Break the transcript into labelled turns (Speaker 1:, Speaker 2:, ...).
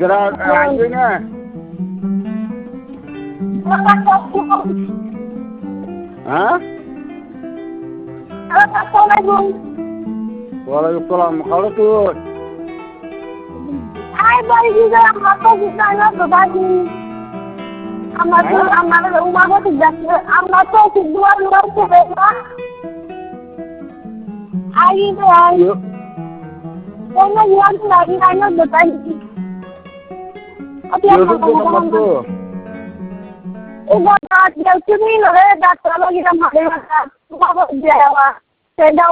Speaker 1: Gerak anjingnya. Hah?
Speaker 2: Assalamualaikum.
Speaker 1: Waalaikumsalam. Kalau tuh.
Speaker 2: Hai bari juga apa kita nak berbagi. Amat rumah aku tidak amat tu dua tu berapa. Hari tu hari. Jangan yang lagi nak berbagi. Apa yang kamu tu? Ibu dah jauh ni lah dah kalau kita mahu rumah aku dia awak. Saya